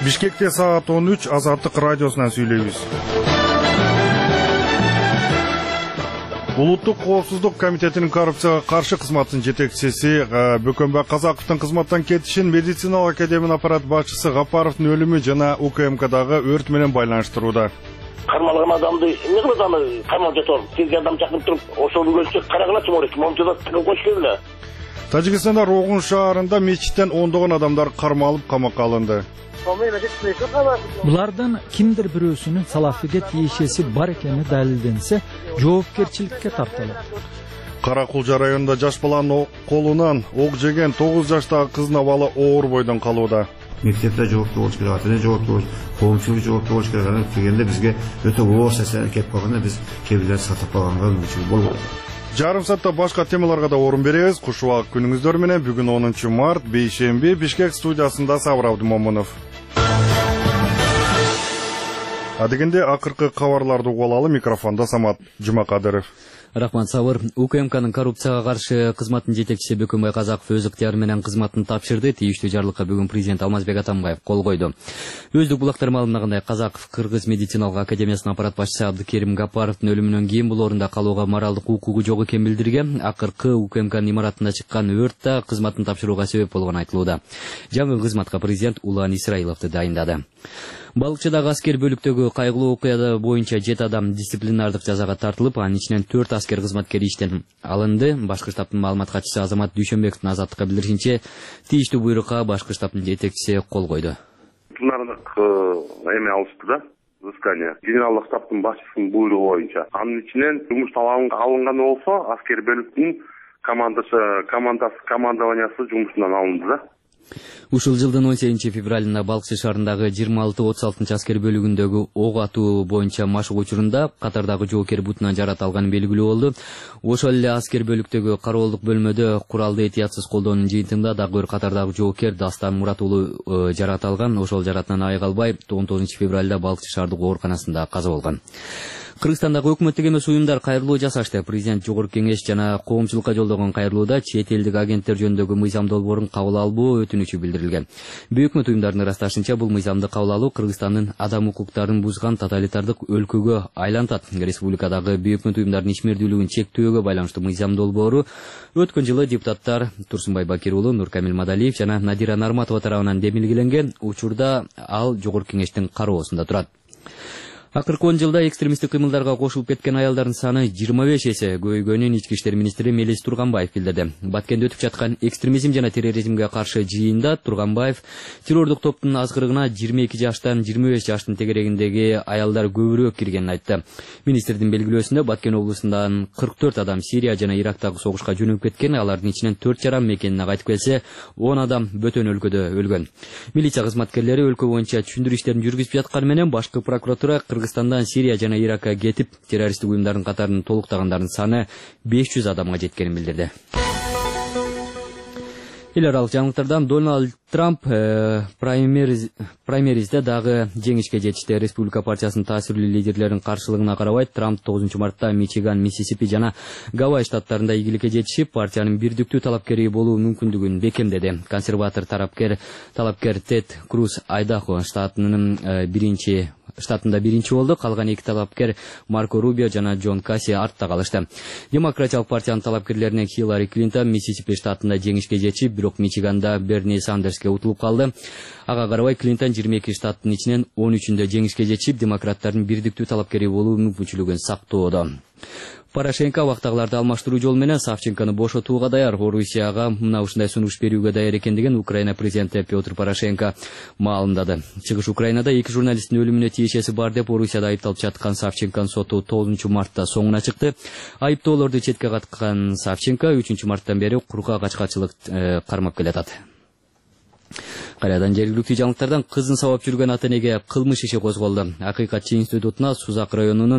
Бишкекте саат 13 Азаттык радиосунан сүйлөйбүз. Улуттук коопсуздук комитетинин коррупцияга каршы кызматынын жетекчиси Бөкөнбай Казаковдун кызматтан кетишин медициналык академиянын аппарат башчысы Гапаровдун өлүмү жана УКМКдагы өрт менен байланыштырууда. Кармалган адамды эмне кылып аны камап жатыр? Сизге адам чакырып туруп, ошону көрсөк карагыла чоңойт, момчада тыгып коюш керек эле. Тажикстанда Рогун шаарында мечиттен ондогон адамдар кармалып камакка алынды. Булардан кимдир бирөөсүнүн салафиге тиешеси бар экени далилденсе, жоопкерчиликке тартылат. Каракулжа районунда жаш баланын колунан ок жеген 9 жаштагы кыздын абалы оор бойдон калууда. Мектепте жооптуу болуш керек, ата-эне жооптуу болуш, коомчулук жооптуу болуш керек. Аны дегенде бизге өтө оор сесен келип калганда биз кебилер сатып калганга мүмкүн болбойт. Жарым саатта башка темаларга да орун беребиз. Куш убак күнүңүздөр менен бүгүн 10 март бейшемби Бишкек студиясында Сабыр Абдымомунов. Адегенде акыркы кабарларды угуп алалы, микрофондо Самат Жумакадыров. Рахман Сабыр. УКМКнын коррупцияга каршы кызматтын жетекчиси Бөкөнбай Казаков өз ыктыяры менен кызматын тапшырды. Тийиштүү жарлыкка бүгүн президент Алмазбек Атамбаев кол койду. Өздүк булактар маалымдагандай Казаков Кыргыз медициналык академиясынын аппарат башчысы Абдыкерим Гапаровдун өлүмүнөн кийин бул орунда калууга моралдык укугу жок экенин билдирген. Акыркы УКМКнын имаратында чыккан өрт да кызматын тапшырууга себеп болгону айтылууда. Жаңы кызматка президент Улан Исраиловду дайындады. Балыкчыдагы аскер бөлүктөгү кайгылуу окуяда боюнча 7 адам дисциплинардык жазага тартылып, анын ичинен 4 аскер кызматкери иштен алынды. Башкы штабтын маалымат катчысы Азамат Дүйшөнбековдун Азаттыкка билдиришинче, тийиштүү буйрукка башкы штабтын жетекчиси кол койду. Пленардык эме алышты да, взыскание. Генералдык штабтын башчысынын буйругу боюнча. Анын ичинен жумуштан алынганы болсо, аскер бөлүктүн командованиясы жумушунан алынды да. Ушул жылдын 18 февралында Балыкчы шаарындагы 26-36 аскер бөлүгүндөгү ок атуу боюнча машык учурунда катардагы жоокер бутунан жарат алганы белгилүү болду. Ошол эле аскер бөлүктөгү кароолдук бөлмөдө куралды этиятсыз колдоонун жыйынтыгында дагы бир катардагы жоокер Дастан Мурат уулу жарат алган. Ошол жаратынан айыга албай 19 февралда Балыкчы шаардык ооруканасында каза болгон. Кыргызстандагы өкмөттүк эмес уюмдар кайрылуу жасашты. Президент Жогорку Кеңеш жана коомчулукка жолдогон кайрылууда чет элдик агенттер жөнүндөгү мыйзам долбоорун кабыл алуу өтүнүчү билдирилген. Өкмөт уюмдарынын ырасташынча бул мыйзамды кабыл алуу Кыргызстандын адам укуктарын бузган тоталитардык өлкөгө айлантат. Республикадагы өкмөт уюмдарынын ишмердүүлүгүн чектөөгө байланыштуу мыйзам долбоору өткөн жылы депутаттар Турсунбай Бакир уулу, Нуркамил Мадалиев жана Надира Нарматова тарабынан демилгеленген. Учурда ал Жогорку Кеңештин кароосунда турат. Акыркы 10 жылда экстремисттик кыймылдарга кошулуп кеткен аялдардын саны 25 эсе көбөйгөнүн Ички иштер министри Мелис Турганбаев билдирди. Баткенде өтүп жаткан экстремизм жана терроризмге каршы жыйында Турганбаев террордук топтун азгырыгына 22 жаштан 25 жаштын тегерегиндеги аялдар көбүрөөк киргенин айтты. Министрдин белгилөөсүндө Баткен облусундан 44 адам Сирия жана Ирактагы согушка жөнөп кеткен, алардын ичинен 4 жаран мекенине кайтып келсе, 10 адам бөтөн өлкөдө өлгөн. Милиция кызматкерлери өлкө боюнча түшүндүрүү иштерин жүргүзүп жатканы менен башкы прокуратура Кыргызстандан Сирия жана Иракка кетип, террористтик уюмдардын катарын толуктагандардын саны 500 адамга жеткенин билдирди. Эл аралык жаңылыктардан Дональд Трамп праймеризде дагы жеңишке жетишти. Республика партиясынын таасирлүү лидерлеринин каршылыгына карабай, Трамп 9 мартта Мичиган, Миссисипи жана Гавай штаттарында ийгиликке жетишип, партиянын бирдиктүү талапкери болуу мүмкүндүгүн бекемдеди. Консерватор талапкер Тед Круз Айдахо штатында биринчи болду. Калган эки талапкер Марко Рубио жана Джон Касси артта калышты. Демократиялык партиянын талапкерлеринен Хиллари Клинтон Миссисипи штатында жеңишке жетишип, бирок Мичиганда Берни Сандерске утулуп калды. Ага карабай Клинтон 22 штаттын ичинен 13-үндө жеңишке жетишип, демократтардын бирдиктүү талапкери болуу мүмкүнчүлүгүн сактоодо. Порошенко вактагыларды алмаштыруу жолу менен Савченкону бошотууга даяр. Орусияга мына ушундай сунуш берүүгө даяр экендигин Украина президенти Петр Порошенко маалымдады. Чыгыш Украинада 2 журналисттин өлүмүнө тиешеси бар деп Орусияда айыпталып жаткан Савченконун соту 9 мартта соңуна чыкты. Айыптоолорду четке каткан Савченко 3 марттан бери курка качкачылык кармап келатат. Кайрадан жергиликтүү жаңылыктардан кыздын сабап жүргөн ата-энеге кылмыш иши козголду. Акыйкатчы институтуна Сузак районунун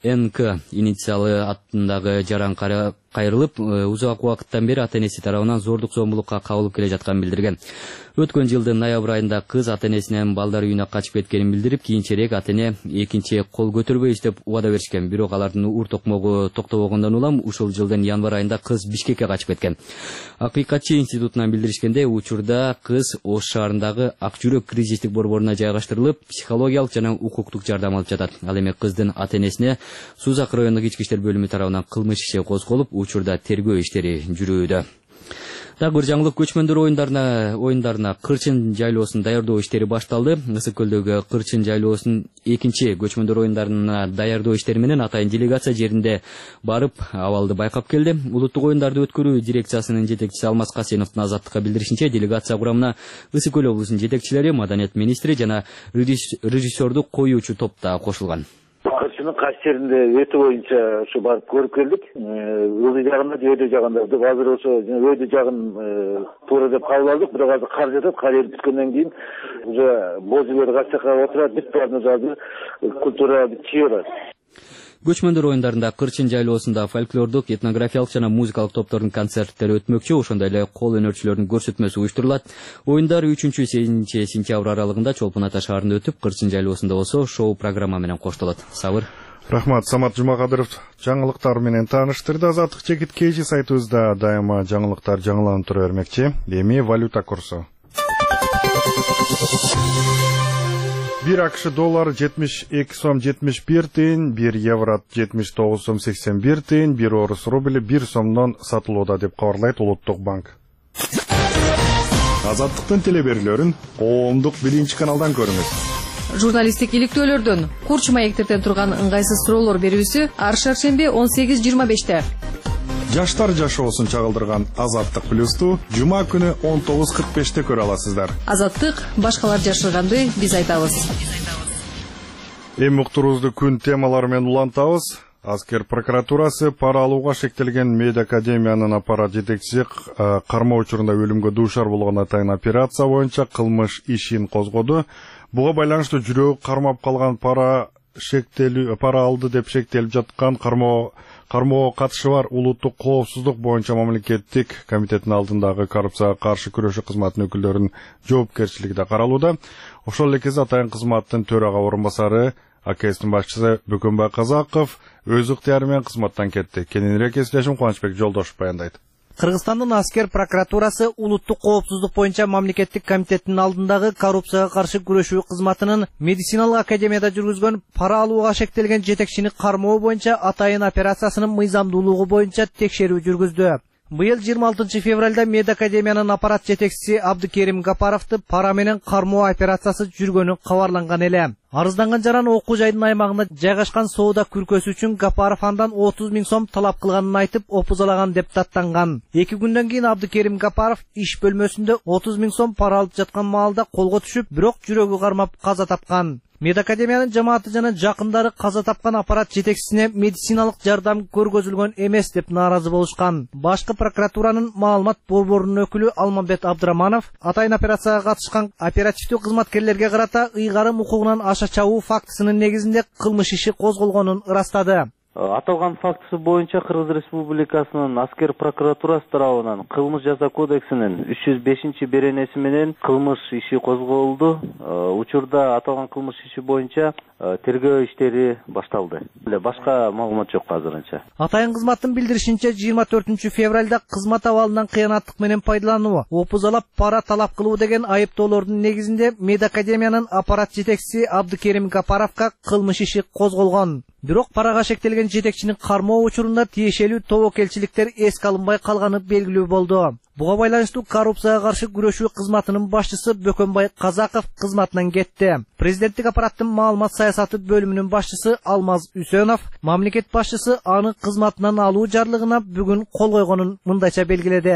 НК инициалы аттындагы жаран кайрылып, узак убакыттан бери ата-энеси тарабынан зордук зомбулукка кабылып келе жатканын билдирген. Өткөн жылдын ноябрь айында кыз ата-энесинен балдар үйүнө качып кеткенин билдирип, кийинчерээк ата-эне экинчи кол көтөрбөйбүз деп убада беришкен. Бирок алардын ур токмогу токтобогондон улам ушул жылдын январь айында кыз Бишкекке качып кеткен. Акыйкатчы институтунан билдиришкенде, учурда кыз Ош шаарындагы Ак жүрөк кризистик борборуна жайгаштырылып, психологиялык жана укуктук жардам алып жатат. Ал эми кыздын ата-энесине Сузак райондук ички иштер бөлүмү тарабынан кылмыш иши козголуп, учурда тергөө иштери жүрүүдө. Дагы бир жаңылык, көчмөндөр оюндарына Кырчын жайлоосун даярдоо иштери башталды. Ысык көлдөгү Кырчын жайлоосунун экинчи көчмөндөр оюндарына даярдоо иштери менен атайын делегация жеринде барып, абалды байкап келди. Улуттук оюндарды өткөрүү дирекциясынын жетекчиси Алмаз Касеновдун Азаттыкка билдиришинче, делегация курамына Ысык көл облусунун жетекчилери, маданият министри жана режиссердук коюучу топ да кошулган. Кырчынын кайсы жеринде өтө боюнча ушу барып көрүп келдик. Ылдый жагында, өйдө жагында. Азыр ошо өйдө жагын туура деп кабыл алдык, бирок азыр кар жатат. Кар эрип бүткөндөн кийин уже бозулар качакка отурат, бүт баарына азыр культура чыйырат. Көчмөндөр оюндарында Кырчын жайлоосунда фольклордук, этнографиялык жана музыкалык топтордун концерттери өтмөкчү, ошондой эле кол өнөрчүлөрдүн көрсөтмөсү уюштурулат. Оюндар 3-7 сентябрь аралыгында Чолпон Ата шаарында өтүп, Кырчын жайлоосунда болсо шоу программа менен коштолот. Сабыр. Рахмат, Самат Жумакадыров жаңылыктар менен тааныштырды. Азаттык чекит KG сайтыбызда дайыма жаңылыктар жаңыланып тура бермекчи. Эми валюта курсу. 1 AQSh доллары 72 сом 71 тиын, 1 евро 79 сом 81 тиын, 1 орус рубли 1 сомдон сатылууда деп кабарлайт Улуттук банк. Азаттыктын телеберүүлөрүн коомдук 1-каналдан көрүңүз. Журналисттик иликтөөлөрдөн курч маектерден турган ыңгайсыз суроолор берүүсү ар шаршемби 18:25-те. Жаштар жашоосун чагылдырган Азаттык плюсту жума күнү 19:45-те көрө аласыздар. Азаттык башкалар жашырганды биз айтабыз. Эми уктуруубузду күн темалары менен улантабыз. Аскер прокуратурасы пара алууга шектелген Медиа академиянын аппарат жетекчиси кармоо учурунда өлүмгө дуушар болгон атайын операция боюнча кылмыш ишин козгоду. Буга байланыштуу жүрөгү кармап калган пара алды деп шектелип жаткан кармоого катышы бар улуттук коопсуздук боюнча мамлекеттик комитеттин алдындагы коррупцияга каршы күрөшүү кызматынын өкүлдөрүнүн жоопкерчилиги да каралууда. Ошол эле кезде атайын кызматтын төрага орунбасары АКСтин башчысы Бөкөнбай Казаков өз ыктыяры менен кызматтан кетти. Кененирээк эслешим Кубанычбек Жолдошев баяндайт. Кыргызстандын Аскер прокуратурасы улуттук коопсуздук боюнча мамлекеттик комитеттин алдындагы коррупцияга каршы күрөшүү кызматынын медициналык академияда жүргүзгөн пара алууга шектелген жетекчини кармоо боюнча атайын операциясынын мыйзамдуулугу боюнча текшерүү жүргүздү. Быйыл 26 февралда Медиа академиянын аппарат жетекчиси Абдыкерим Гапаровду пара менен кармоо операциясы жүргөнү кабарланган эле. Арызданган жаран окуу жайдын аймагында жайгашкан соода күркөсү үчүн Гапаров андан 30 000 сом талап кылганын айтып опузалаган деп даттанган. 2 күндөн кийин Абдыкерим Гапаров иш бөлмөсүндө 30 000 сом пара алып жаткан маалда колго түшүп, бирок жүрөгү кармап каза тапкан. Медиа академиянын жамааты жана жакындары каза тапкан аппарат жетекчисине медициналык жардам көргөзүлгөн эмес деп нааразы болушкан. Башкы прокуратуранын маалымат борборунун өкүлү Алмамбет Абдыраманов атайын операцияга катышкан оперативдүү кызматкерлерге карата ыйгарым укугунан аша чабуу фактысынын негизинде кылмыш иши козголгонун ырастады. Аталган фактысы боюнча Кыргыз Республикасынын Аскер прокуратурасы тарабынан кылмыш жаза кодексинин 305 беренеси менен кылмыш иши козголду. Учурда аталган кылмыш иши боюнча тергөө иштери башталды. Башка маалымат жок азырынча. Атайын кызматтын билдиришинче 24 февралда кызмат абалынан кыянаттык менен пайдалануу, опузалап пара талап кылуу деген айыптоолордун негизинде Медиа академиянын аппарат жетекчиси Абдыкерим Гапаровго кылмыш иши козголгон. Бирок парага шектелген жетекчинин кармоо учурунда тиешелүү тобокелчиликтер эске алынбай калганы белгилүү болду. Буга байланыштуу коррупцияга каршы күрөшүү кызматынын башчысы Бөкөнбай Казаков кызматынан кетти. Президенттик аппараттын маалымат саясаты бөлүмүнүн башчысы Алмаз Үсөнов мамлекет башчысы аны кызматынан алуу жарлыгына бүгүн кол койгонун мындайча белгиледи.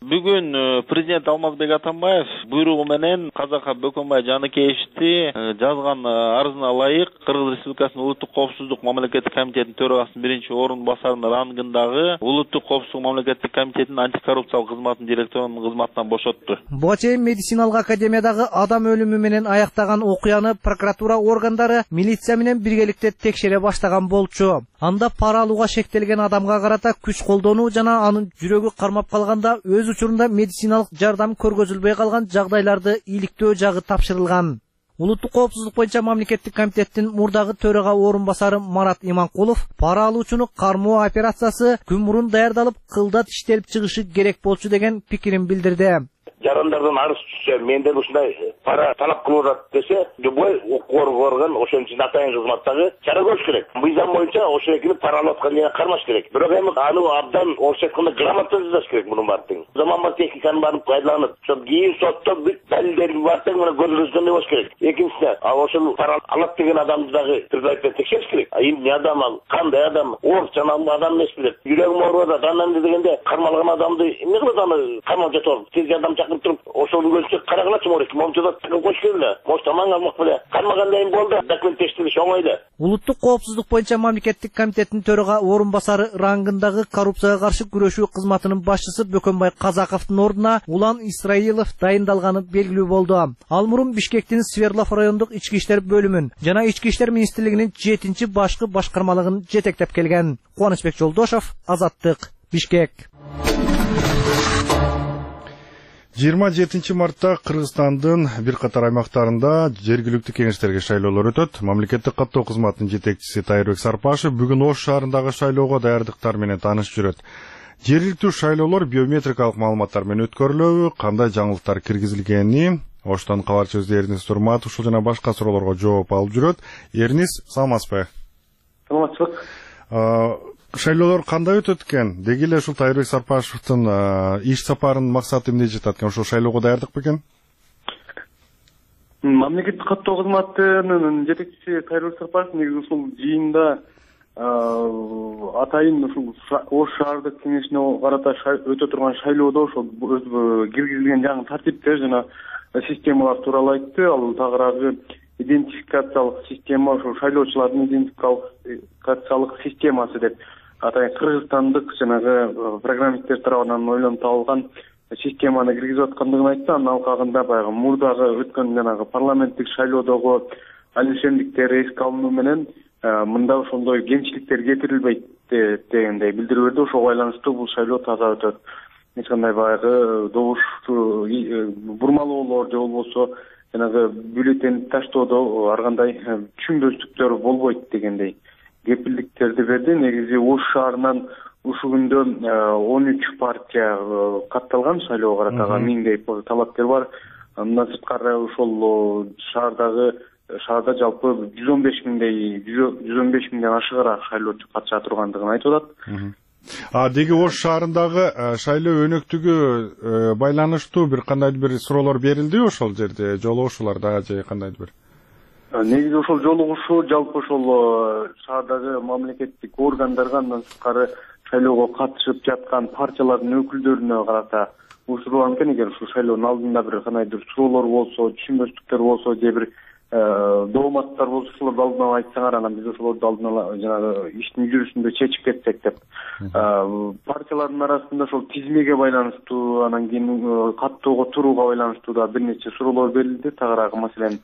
Бүгүн президент Алмазбек Атамбаев буйругу менен Казака Бөкөнбай Жаныкеевичти жазган арызына ылайык Кыргыз Республикасынын улуттук коопсуздук мамлекеттик комитетинин төрагасынын биринчи орун басарынын рангындагы улуттук коопсуздук мамлекеттик комитетинин антикоррупциялык кызматынын директорунун кызматынан бошотту. Буга чейин медициналык академиядагы адам өлүмү менен аяктаган окуяны прокуратура органдары милиция менен биргеликте текшере баштаган болчу. Анда пара алууга шектелген адамга карата күч колдонуу жана анын жүрөгү кармап калганда өз учурунда медициналык жардам көргөзүлбөй калган жагдайларды иликтөө жагы тапшырылган. Улуттук коопсуздук боюнча мамлекеттик комитеттин мурдагы төрага орун басары Марат Иманкулов пара алуучуну кармоо операциясы күн мурун даярдалып, кылдат иштелип чыгышы керек болчу деген пикирин билдирди. Жарандардан арыз түшсө, менден ушундай пара талап кылып атат десе, любой укук орган ошон үчүн атайын кызматтагы чара көрүш керек. Мыйзам боюнча ошол экини пара алып аткан жерге кармаш керек. Бирок эми аны абдан орусча айтканда грамотно жазыш керек мунун баардыгын. Заманбап техниканы барып пайдаланып, ошол кийин сотто бүт далилдерди баардыгын мына көрсөткөндөй болуш керек. Экинчиси, ошол пара алат деген адамды дагы тирдайып текшериш керек. Эмне адам, кандай адам, оор жана адам эмес билет. Жүрөгүм ооруп атат, анан дегенде кармалган адамды эмне кылат аны камап жатып, тез жардам чакырып туруп, ошол көрсөк карагалачы морек, момчода кош келе, мош таман алмак беле. Кармагандай болду, документ тештириш оңой эле. Улуттук коопсуздук боюнча мамлекеттик комитеттин төрага орун басары рангындагы коррупцияга каршы күрөшүү кызматынын башчысы Бөкөнбай Казаковдун ордуна Улан Исраилов дайындалганы белгилүү болду. Ал мурун Бишкектин Свердлов райондук ички иштер бөлүмүн жана ички иштер министрлигинин 7-чи башкы башкармалыгын жетектеп келген. Кубанычбек Жолдошов, Азаттык, Бишкек. 27 мартта Кыргызстандын бир катар аймактарында жергиликтүү кеңештерге шайлоолор өтөт. Мамлекеттик каттоо кызматынын жетекчиси Тайырбек Сарпашев бүгүн Ош шаарындагы шайлоого даярдыктар менен таанышып жүрөт. Жергиликтүү шайлоолор биометрикалык маалыматтар менен өткөрүлөбү, кандай жаңылыктар киргизилгени, Оштон кабарчыбыз Эрнис Турматов ушул жана башка суроолорго жооп алып жүрөт. Эрнис, саламатсызбы? Саламатсызбы. Шайлоолор кандай өтөт экен? Деги эле ушул Тайырбек Сарпашевдин иш сапарынын максаты эмне жатат экен? Ошол шайлоого даярдык бекен? Мамлекеттик каттоо кызматынын жетекчиси Тайырбек Сарпашев негизи ушул жыйында атайын ушул Ош шаардык кеңешине карата өтө турган шайлоодо ошол киргизилген жаңы тартиптер жана системалар тууралуу айтты. Ал тагыраагы идентификациялык система, ошол шайлоочулардын идентификациялык системасы деп атайын кыргызстандык жанагы программисттер тарабынан ойлонуп табылган системаны киргизип аткандыгын айтты. Анын алкагында баягы мурдагы өткөн жанагы парламенттик шайлоодогу алишендиктер эске алынуу менен мында ошондой кемчиликтер кетирилбейт дегендей билдирүү берди. Ошого байланыштуу бул шайлоо таза өтөт. Эч кандай баягы добуш бурмалоолор же болбосо жанагы бюллетень таштоодо ар кандай түшүнбөстүктөр болбойт дегендей кепилдиктерди берди. Негизи Ош шаарынан ушул күндө 13 партия катталган шайлоого карата 1000 талапкер бар. Андан сырткары ошол шаарда жалпы 115 миңден ашыгыраак шайлоочу катыша тургандыгын айтып атат. Деги Ош шаарындагы шайлоо өнөктүгү байланыштуу бир кандайдыр бир суроолор берилди ошол жерде, жолугушууларда же кандайдыр бир? Негизи ошол жолугушуу жалпы ошол шаардагы мамлекеттик органдарга, андан сырткары шайлоого катышып жаткан партиялардын өкүлдөрүнө карата учурланган экен. Эгер ушул шайлоонун алдында бир кандайдыр суроолор болсо, түшүнбөстүктөр болсо же бир дооматтар болсо ошолорду алдын ала айтсаңар, анан биз ошолорду алдын ала жанагы иштин жүрүшүндө чечип кетсек деп. Партиялардын арасында ошол тизмеге байланыштуу, анан кийин каттоого турууга байланыштуу да бир нече суроолор берилди. Тагыраагы маселен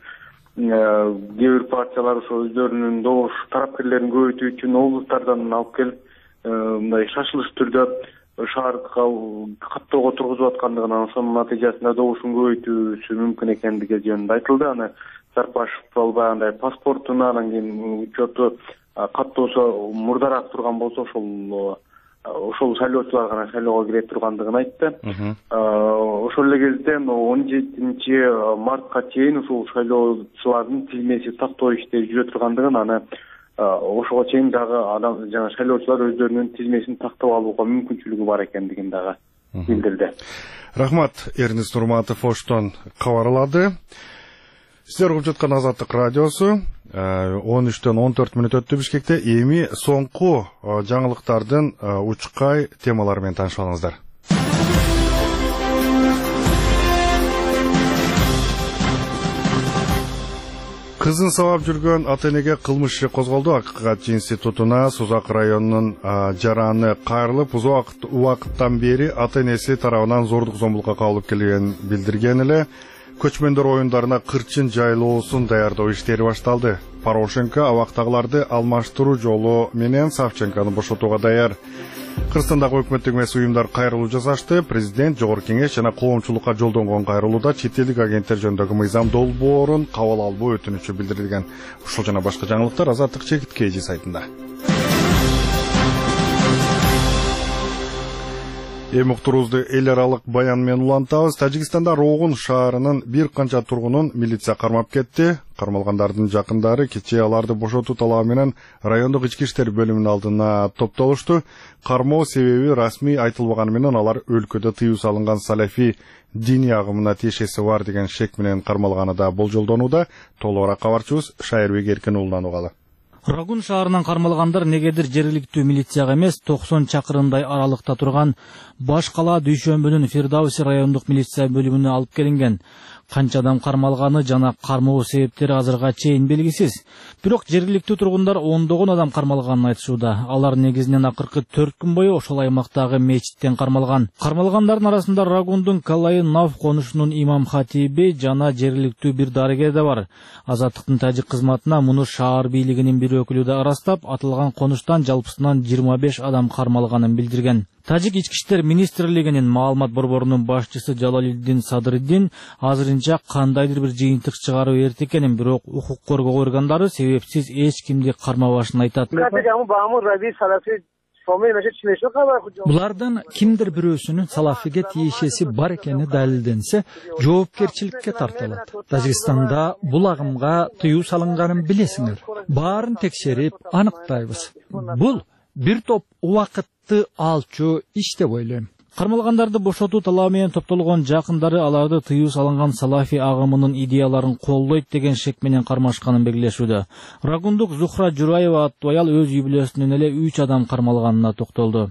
кээ бир партиялар ошо өздөрүнүн добуш тарапкерлерин көбөйтүү үчүн облустардан алып келип мындай шашылыш түрдө шаарга каттоого тургузуп аткандыгынан, ошонун натыйжасында добушун көбөйтүүсү мүмкүн экендиги жөнүндө айтылды. Аны Сарпашев албагандай паспортуна, анан кийин учету каттоосу мурдараак турган болсо ошол шайлоочулар гана шайлоого кире тургандыгын айтты. Ошол эле кезде 17 мартка чейин ушул шайлоочулардын тизмеси тактоо иштери жүрө тургандыгын, аны ошого чейин дагы адам жана шайлоочулар өздөрүнүн тизмесин тактап алууга мүмкүнчүлүгү бар экендигин дагы билдирди. Рахмат, Эрнис Турматов Оштон кабарлады. Сиздер угуп жаткан Азаттык радиосу 13-төн 14 мүнөт өттү Бишкекте. Эми соңку жаңылыктардын учкай темалары менен таанышып алыңыздар. Кызын сабап жүргөн ата-энеге кылмыш иши козголду. Акыйкат институтуна Сузак районунун жараны кайрылып, узак убакыттан бери ата-энеси тарабынан зордук зомбулукка кабылып келгенин билдирген эле. Көчмөндөр оюндарына кырчын жайлоосун даярдоо иштери башталды. Порошенко абактагыларды алмаштыруу жолу менен Савченкону бошотууга даяр. Кыргызстандагы өкмөттүк эмес уюмдар кайрылуу жасашты. Президент Жогорку Кеңеш жана коомчулукка жолдонгон кайрылууда чет элдик агенттер жөнүндөгү мыйзам долбоорун кабыл албоо өтүнүчү билдирилген. Ушул жана башка жаңылыктар Азаттык Чекиткейжи сайтында. Эмуктурузду эл аралык баян менен улантабыз. Тажикстанда Рогун шаарынын бир канча тургунун милиция кармап кетти. Кармалгандардын жакындары кечээ аларды бошотуу талабы менен райондук ички иштер бөлүмүнүн алдына топтолушту. Кармоо себеби расмий айтылбаганы менен алар өлкөдө тыюу салынган салафи диний агымына тиешеси бар деген шек менен кармалганы да болжолдонууда. Толугураак кабарчыбыз Шайырбек Эркин уулунан угалы. Рагун шаарынан кармалгандар негедир жергиликтүү милицияга эмес 90 чакырымдай аралыкта турган Баш кала Дүйшөмбүнүн Фирдауси райондук милиция бөлүмүнө алып келинген. Канча адам кармалганы жана кармоо себептери азырга чейин белгисиз. Бирок жергиликтүү тургундар ондогон адам кармалганын айтышууда. Алар негизинен акыркы 4 күн бою ошол аймактагы мечиттен кармалган. Кармалгандардын арасында Рагундун Калайын Нав конушунун имам хатиби жана жергиликтүү бир дарыгер да бар. Азаттыктын тажик кызматына муну шаар бийлигинин бир өкүлү да ырастап, атылган конуштан жалпысынан 25 адам кармалганын билдирген. Тажик ички иштер министрлигинин маалымат борборунун башчысы Жалалиддин Садыриддин азырынча кандайдыр бир жыйынтык чыгаруу эрт экенин, бирок укук коргоо органдары себепсиз эч кимди кармабашын айтат. Булардан кимдир бирөөсүнүн салафиге тиешеси бар экени далилденсе, жоопкерчиликке тартылат. Тажикстанда бул агымга тыюу салынганын билесиңер. Баарын текшерип аныктайбыз. Бул бир топ убакытты алчу иш деп ойлойм. Кармалгандарды бошотуу талабы менен топтолгон жакындары аларды тыюу салынган салафи агымынын идеяларын колдойт деген шек менен кармашканын белгилешүүдө. Рагундук Зухра Жураева аттуу аял өз үй-бүлөсүнөн эле 3 адам кармалганына токтолду.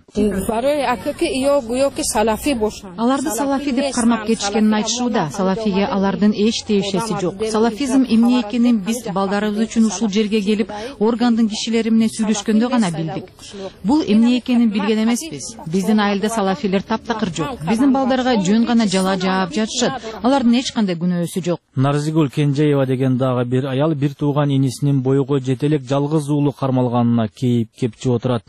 Аларды салафи деп кармап кетишкенин айтышууда. Салафиге алардын эч тиешеси жок. Салафизм эмне экенин биз балдарыбыз үчүн ушул жерге келип, органдын кишилери менен сүйлөшкөндө гана билдик. Бул эмне экенин билген эмеспиз. Биздин айылда салафилер таптакыр жок. Биздин балдарга жөн гана жала жаап жатышат. Алардын эч кандай күнөөсү жок. Нарзигул Кенжеева деген дагы бир аял бир тууган инисинин бойго жете элек жалгыз уулу кармалганына кейип кепчип отурат.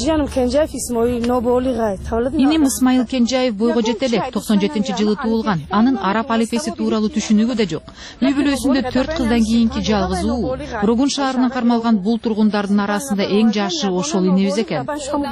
Иним Исмаил Кенжеев бойго жете элек 97-жылы туулган. Анын араб алифеси тууралуу түшүнүгү да жок. Үй-бүлөсүндө 4 кыздан кийинки жалгыз уулу. Рогун шаарынан кармалган бул тургундардын арасында эң жашы ошол инебиз экен.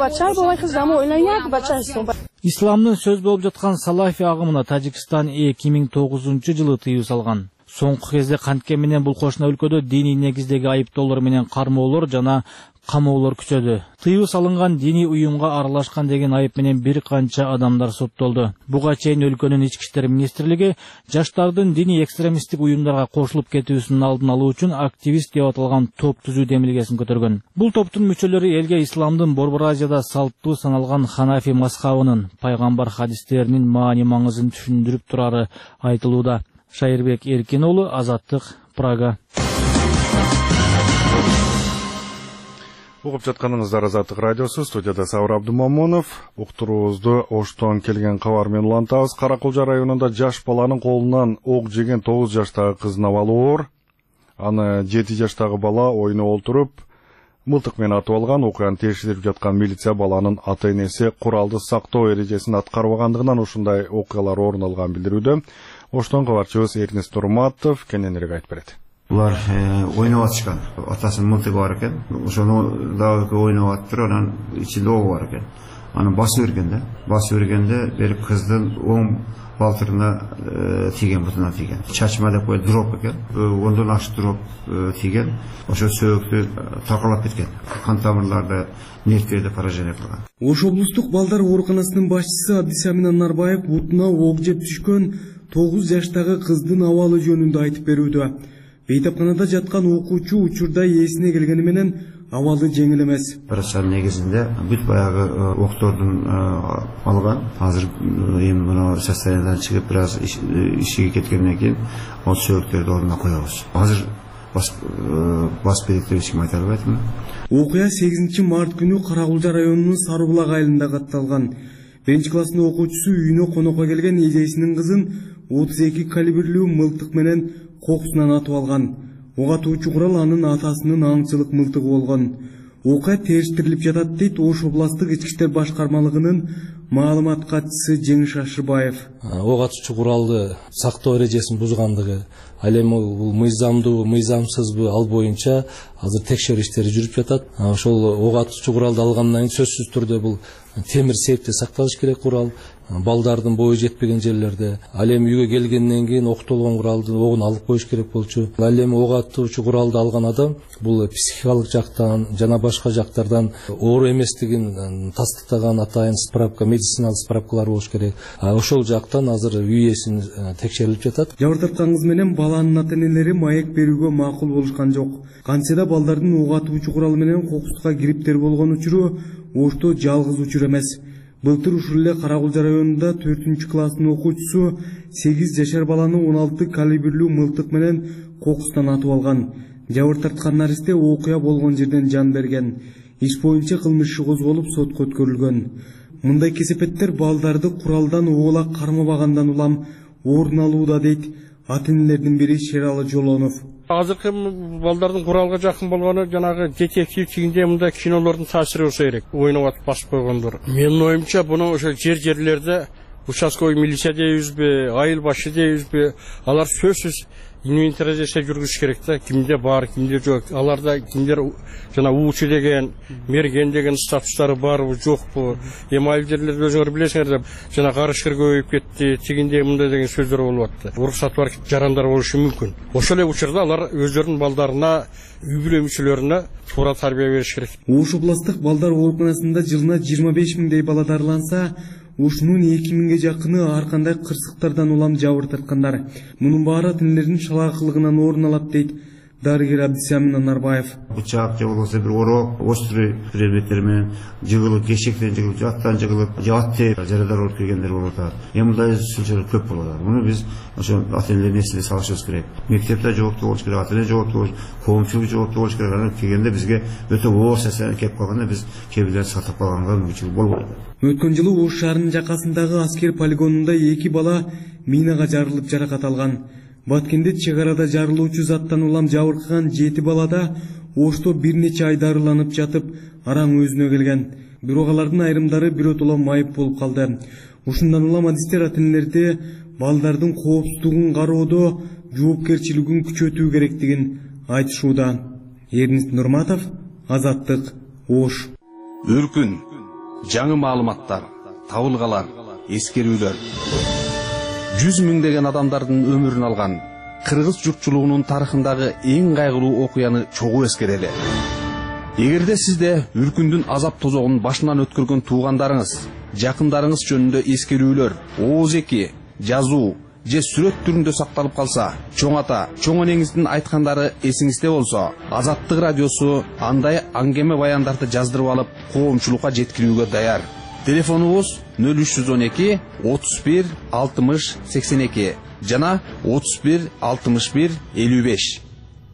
Исламдын сөз болуп жаткан салафи агымына Тажикстан 2009-жылы тыюу салган. Соңку кезде кантке менен бул кошуна өлкөдө диний негиздеги айыптоолор менен кармоолор жана камоолор күчөдү. Тыюу салынган диний уюмга аралашкан деген айып менен бир канча адамдар соттолду. Буга чейин өлкөнүн ички иштер министрлиги жаштардын диний экстремисттик уюмдарга кошулуп кетүүсүнүн алдын алуу үчүн активист деп аталган топ түзүү демилгесин көтөргөн. Бул топтун мүчөлөрү элге исламдын Борбор Азияда салттуу саналган Ханафи мазхабынын пайгамбар хадистеринин маани маңызын түшүндүрүп турары айтылууда. Шайырбек Эркин уулу, Азаттык, Прага. Угуп жатканыңыздар Азаттык радиосу, студияда Сауыр Абдумамонов. Уктуруубузду Оштон келген кабар менен улантабыз. Каракулжа районунда жаш баланын колунан ок жеген 9 жаштагы кыздын абалы оор. Аны 7 жаштагы бала ойуна олтуруп, мылтык менен атып алган. Окуяны текшерип жаткан милиция баланын ата-энеси куралды сактоо эрежесин аткарбагандыгынан ушундай окуялар орун алганын билдирүүдө. Оштон кабарчыбыз Эрнест Турматов кененирээк айтып берет. Улар ойнап атышкан. Атасынын мылтыгы бар экен. Ошону дагы ойнап атыптыр, анан ичинде ок бар экен. Аны басып берген да. Басып бергенде бир кыздын оң балтырына тийген, бутуна тийген. Чачма деп коюп дроп экен. Ондон аш дроп тийген. Ошо сөөктү таркалап кеткен. Кан тамырларды нервтерди поражение кылган. Ош облустук балдар ооруканасынын башчысы Абдисамин Нарбаев бутуна ок жеп түшкөн 9 жаштагы кыздын абалы жөнүндө айтып берүүдө. Бейтапканада жаткан окуучу учурда эсине келгени менен абалы жеңил эмес. Операция негизинде бүт баягы октордун алган. Азыр эми мына состояниядан чыгып бир аз ишиге кеткенден кийин ал сөөгүктөрдү ордуна коебуз. Азыр бас беректе ешкім айта албайтмын. Окуя 8 март күнү Каракулжа районунун Сарыбулак айылында катталган. 1-класстын окуучусу үйүнө конокко келген эжесинин кызын 32 калибрлүү мылтык менен кокусунан атып алган. Ок атуучу курал анын атасынын аңчылык мылтыгы болгон. Окуя териштирилип жатат дейт Ош областтык ички иштер башкармалыгынын маалымат катчысы Жеңиш Ашырбаев. Ок атуучу куралды сактоо эрежесин бузгандыгы, ал эми бул мыйзамдуу, мыйзамсызбы ал боюнча азыр текшерүү иштери жүрүп жатат. Ошол ок атуучу куралды алгандан кийин сөзсүз түрдө бул темир септе сакталыш керек курал. Балдардын бою жетпеген жерлерде. Ал эми үйгө келгенден кийин октолгон куралдын огун алып коюш керек болчу. Ал эми ок атуучу куралды алган адам бул психикалык жактан жана башка жактардан оор эместигин тастыктаган атайын справка, медициналык справкалар болуш керек. Ошол жактан азыр үй ээсин текшерилип жатат. Жабыр тарткан кыз менен баланын ата-энелери маек берүүгө макул болушкан жок. Кантсе да балдардын ок атуучу куралы менен кокустукка кириптер болгон учуру Ошто жалгыз учур эмес. Былтыр ушул эле Каракулжа районунда 4-класстын окуучусу 8 жашар баланы 16 калибрлүү мылтык менен кокусунан атып алган. Жабыр тарткан наристе окуя болгон жерден жан берген. Иш боюнча кылмыш иши козголуп сотко өткөрүлгөн. Мындай кесепеттер балдарды куралдан оголак кармабагандан улам орун алууда дейт ата-энелердин бири Шералы Жолонов. Азыркы балдардын куралга жакын болгону жанагы детектив чигинде мындай кинолордун таасири болсо керек. Ойноп атып басып койгондор. Менин оюмча буну ошо жерлерде участковый милиция дейбизби, айыл башы дейбизби, алар сөзсүз инвентаризация жүргүзүш керек да. Кимде бар, кимде жок. Аларда кимдер жана уучу деген, мерген деген статустары барбы, жокпу. Эми айыл жерлерде өзүңөр билесиңер, жана карышкыр көбөйүп кетти, тигинде мындай деген сөздөр болуп атты. Уруксат бар жарандар болушу мүмкүн. Ошол эле учурда алар өздөрүнүн балдарына, үй бүлө мүчөлөрүнө туура тарбия бериш керек. Ош областык балдар ооруканасында жылына 25 миңдей бала дарыланса, ушунун 2 миңге жакыны ар кандай кырсыктардан улам жабыр тарткандар. Мунун баары ата-энелердин шалаакылыгынан орун алат дейт дарыгер Абдисамин Анарбаев. Бычак же болбосо бир орок, острый предметтер менен жыгылып, кешектен жыгылып, жаттан жыгылып, жат деп жарадар болуп келгендер болуп атат. Эми мындай случайлар көп болуп атат. Муну биз ошо ата-энелердин эсине салышыбыз керек. Мектепте жооптуу болуш керек, ата-эне жооптуу болуш, коомчулук жооптуу болуш керек. Анан келгенде бизге өтө оор сесен келип калганда биз кээ бирлерин сатып калганга мүмкүнчүлүк болбойт. Өткөн жылы Ош шаарынын жакасындагы аскер полигонунда 2 бала минага жарылып жаракат алган. Баткенде чек арада жарылуучу заттан улам жабыркаган 7 балада Ошто бир нече ай дарыланып жатып, араң өзүнө келген. Бирок алардын айрымдары биротоло майып болуп калды. Ушундан улам адистер ата-энелерди балдардын коопсуздугун кароодо жоопкерчилигин күчөтүү керектигин айтышууда. Эрнест Нурматов, Азаттык, Ош. Өркүн, жаңы маалыматтар, табылгалар, эскерүүлөр. 100 миңдеген адамдардын өмүрүн алган кыргыз журтчулугунун тарыхындагы эң кайгылуу окуяны чогуу эскерели. Эгерде сизде Үркүндүн азап тозогун башынан өткөргөн туугандарыңыз, жакындарыңыз жөнүндө эскерүүлөр, ооз-эки, жазуу же сүрөт түрүндө сакталып калса, чоң ата, чоң энеңиздин айткандары эсиңизде болсо, Азаттык радиосу андай аңгеме баяндарды жаздырып алып, коомчулукка жеткирүүгө даяр. Телефонубуз 0312 31 60 82 жана 31 61 55.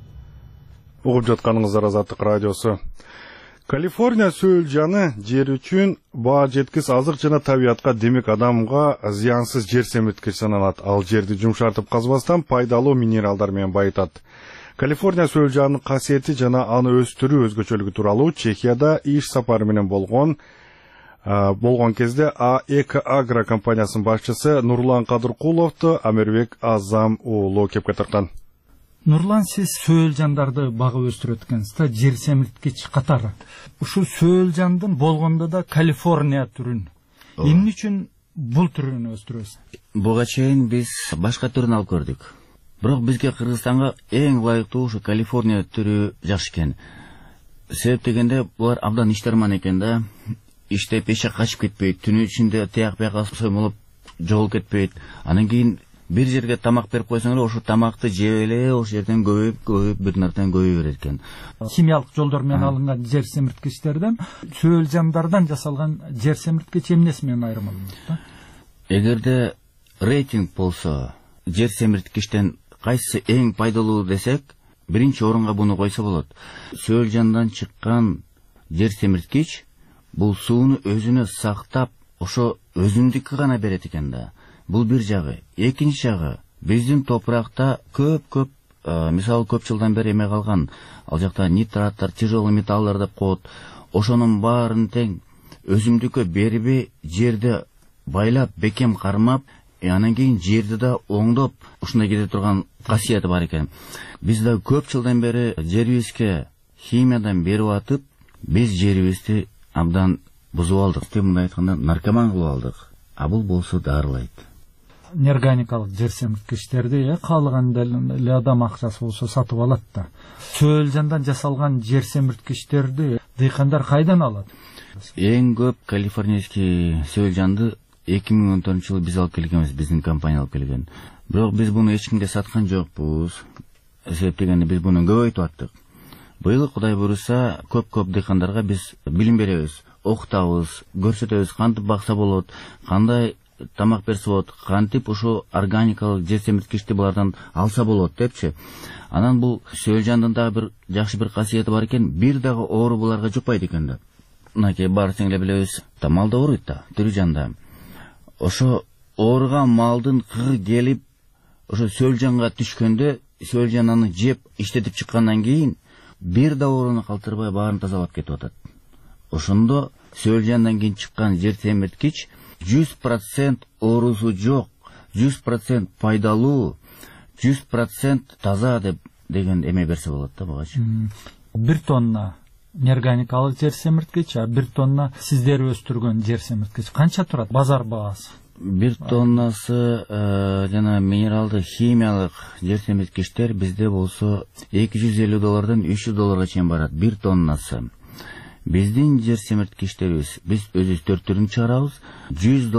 Угуп жатканыңыздар Азаттык радиосу. Калифорния сөөлжаны жер үчүн баа жеткис азык жана табиятка, демек адамга зыянсыз жер семирткич саналат. Ал жерди жумшартып казбастан пайдалуу минералдар менен байытат. Калифорния сөөлжанын касиети жана аны өстүрүү өзгөчөлүгү тууралуу Чехияда иш сапары менен болгон кезде АЭК Агро компаниясынын башчысы Нурлан Кадыркуловду Амирбек Азам уулу кеп катырткан. Нурлан, сиз сөөлжандарды багып өстүрөт экенсиз да, жер семирткич катары. Ушул сөөлжандын болгондо да Калифорния түрүн. Эмне үчүн бул түрүн өстүрөсүз? Буга чейин биз башка түрүн алып көрдүк. Бирок бизге Кыргызстанга эң ылайыктуу ушу Калифорния түрү жакшы экен. Себеп дегенде булар абдан иштерман экен да. Иштеп эче качып кетпейт, түнү ичинде тияк бияка соймолуп жоголуп кетпейт. Анан кийин бир жерге тамак берип койсоңор, ошол тамакты жеп эле ошол жерден көбөйүп бир нардан көбөйө берет экен. Химиялык жолдор менен алынган жер семирткичтерден сөөлжандардан жасалган жер семирткич эмнеси менен айырмаланат да? Эгерде рейтинг болсо, жер семирткичтен кайсы эң пайдалуу десек, биринчи орунга буну койсо болот. Сөөлжандан чыккан жер семирткич бул сууну өзүнө сактап, ошо өзүндүкү гана берет экен да. Бул бир жагы. Экинчи жагы, биздин топуракта көп мисалы көп жылдан бери эме калган, ал жакта нитраттар, тяжелый металлдар деп коет. Ошонун баарын тең өзүмдүккө бербей, жерди байлап, бекем кармап, анан кийин жерди да оңдоп, ушундай кете турган касияты бар экен. Биз да көп жылдан бери жерибизге химиядан берип атып, биз жерибизди абдан бузуп алдык. Мындай айтканда, наркоман кылып алдык. А бул болсо дарылайт. Неорганикалык жер семирткичтерди каалаганда эле адам акчасы болсо сатып алат да. Сөөлжандан жасалган жер семирткичтерди дыйкандар кайдан алат? Эң көп калифорнийский сөөлжанды 2014-жылы биз алып келгенбиз, биздин компания алып келген. Бирок биз буну эч кимге саткан жокпуз. Себеп дегенде биз буну көбөйтүп аттык. Быйыл Кудай буйруса көп дыйкандарга биз билим беребиз, окутабыз, көрсөтөбүз кантип бакса болот, кандай тамак берсе болот, кантип ушу органикалык жер семирткичти булардан алса болот депчи. Анан бул сөөлжандын дагы бир жакшы бир касиети бар экен, бир дагы оору буларга жукпайт экен да. Мынакей баарысың эле билебиз, мал да ооруйт да, тирүү жанда. Ошо ооруган малдын кыры келип, ошо сөөлжанга түшкөндө, сөөлжан аны жеп, иштетип чыккандан кийин бир да ооруну калтырбай баарын тазалап кетип атат. Ошондо сөөлжандан кийин чыккан жер семирткич 100% оорусу жок, 100% пайдалуу, 100% таза деген эме берсе болот да бугачы. 1 тонна неорганикалык жер семирткич, 1 тонна сиздер өстүргөн жер семирткич канча турат базар баасы? 1 тоннасы жана минералдык химиялык жер семирткичтер бизде болсо $250 $300 чейин барат 1 тоннасы. Биздин жер семирткичтерибиз, биз өзүбүз 4 түрүн чыгарабыз, $100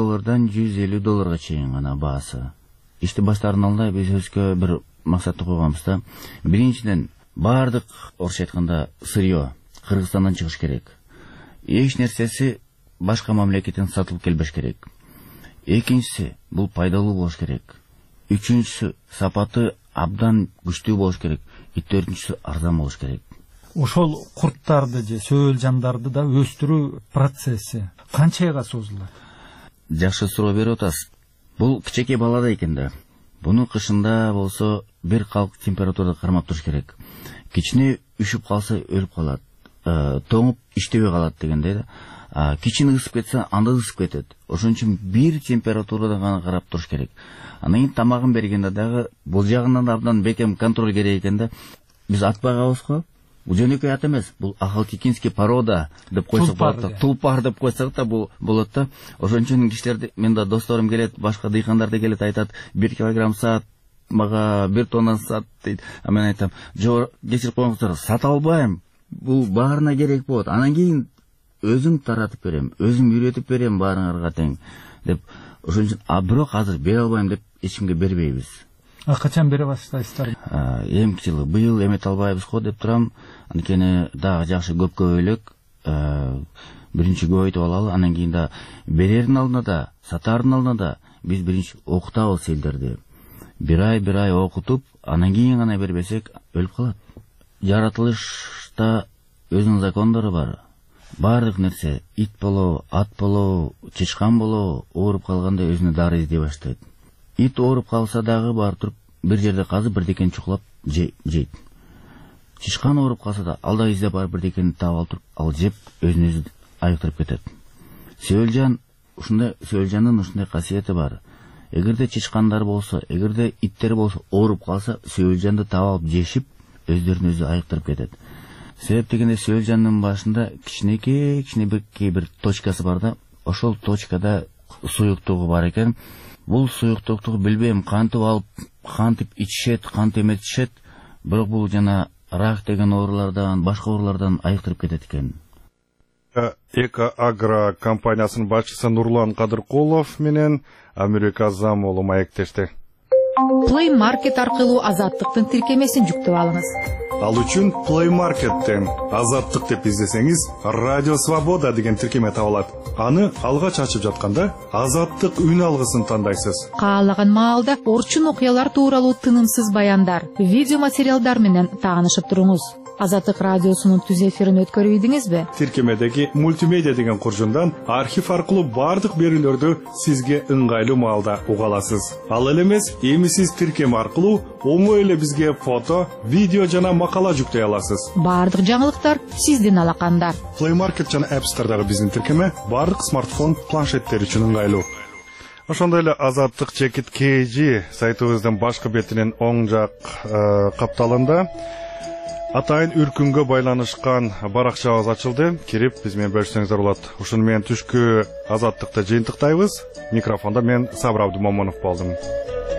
$150 чейин гана баасы. Ишти баштардын алдында биз өзгө бир максатты койгонбуз да. Биринчиден, баардык орусча айтканда сырьё Кыргызстандан чыгыш керек. Эч нерсеси башка мамлекеттен сатылып келбеш керек. Экинчиси, бул пайдалуу болуш керек. Үчүнчүсү, сапаты абдан күчтүү болуш керек. Төртүнчүсү, арзан болуш керек. Ошол курттарды же сөөлжандарды да өстүрүү процесси канчайга созулат? Жакшы суроо берип атасыз. Бул кичинекей балада экен да. Буну кышында болсо бир калк температурада кармап туруш керек. Кичине үшүп калса өлүп калат. Тоңуп иштебей калат дегендей да. Кичине ысып кетсе анда ысып кетет. Ошон үчүн бир температурада гана карап туруш керек. Анан кийин тамагын бергенде дагы бул жагынан да абдан бекем контроль керек экен да. Биз атпай калабыз го. Бул жөнөкөй ат эмес, бул ахалтекинский порода деп койсок болот, тулпар деп койсок да болот да. Ошон үчүн кишилер, мен да досторум келет, башка дыйкандар да келет, айтат, 1 килограмм саат, мага 1 тонна саат дейт. А мен айтам, жок, кечирип коюңуздар, сата албайм. Бул баарына керек болот. Анан кийин өзүм таратып берем, өзүм үйрөтүп берем баарыңарга тең деп. Ошон үчүн бирок азыр бере албайм деп эч кимге бербейбиз. Качан бере баштайсыздар? Эмки жылы быйыл эмете албайбыз го деп турам. Анткени дагы жакшы көп көбөйлөк, биринчи көбөйтүп алалы, анан кийин да берердин алдында да, сатаардын алдында да биз биринчи окутабыз элдерди. Бир ай окутуп, анан кийин гана бербесек өлүп калат. Жаратылышта өзүнүн закондору бар. Баардык нерсе, ит болобу, ат болобу, чычкан болобу, ооруп калганда өзүнө дары издей баштайт. Ит ооруп калса дагы бар туруп бир жерде казып бирдекени чукулап жейт. Чычкан ооруп калса да ал да издеп барып бирдекени таап алып туруп, ал жеп өзүн өзү айыктырып кетет. Сөөлжандын ушундай касиети бар. Эгерде чычкандар болсо, эгерде иттер болсо ооруп калса, сөөлжанды таап алып жешип, өздөрүн өзү айыктырып кетет. Себеп дегенде сөөлжандын башында кичине бир точкасы бар да, ошол точкада суюктугу бар экен. Бул суюктукту билбейм, кантип алып, кантип ичишет, кантип эметишет, бирок бул жана рак деген оорулардан, башка оорулардан айыктырып кетет экен. Эко Агро компаниясынын башчысы Нурлан Кадыркулов менен Америка Замолу маектешти. Play Market аркылуу азаттыктын тиркемесин жүктөп алыңыз. Ал үчүн Play Market'тен Азаттык деп издесеңиз, Радио Свобода деген тиркеме табылат. Аны алгач ачып жатканда Азаттык үн алгысын тандайсыз. Каалаган маалда орчун окуялар тууралуу тынымсыз баяндар, видео материалдар менен таанышып туруңуз. Азаттык радиосунун түз эфирин өткөрүп ийдиңизби? Тиркемедеги мультимедиа деген куржундан архив аркылуу бардык берүүлөрдү сизге ыңгайлуу маалда уга аласыз. Ал эле эмес, эми сиз тиркеме аркылуу оңой эле бизге фото, видео жана макала жүктөй аласыз. Бардык жаңылыктар сиздин алаканда. Play Market жана App Store'дагы биздин тиркеме бардык смартфон, планшеттер үчүн ыңгайлуу. Ошондой эле Азаттык Чекит KG сайтыбыздын башкы бетинин оң жак капталында атайын үркүнгө байланышкан баракчабыз ачылды. Кирип биз менен бөлүшсөңүздөр болот. Ушуну менен түшкү Азаттыкты жыйынтыктайбыз. Микрофонда мен Сабыр Абдумомунов болдум.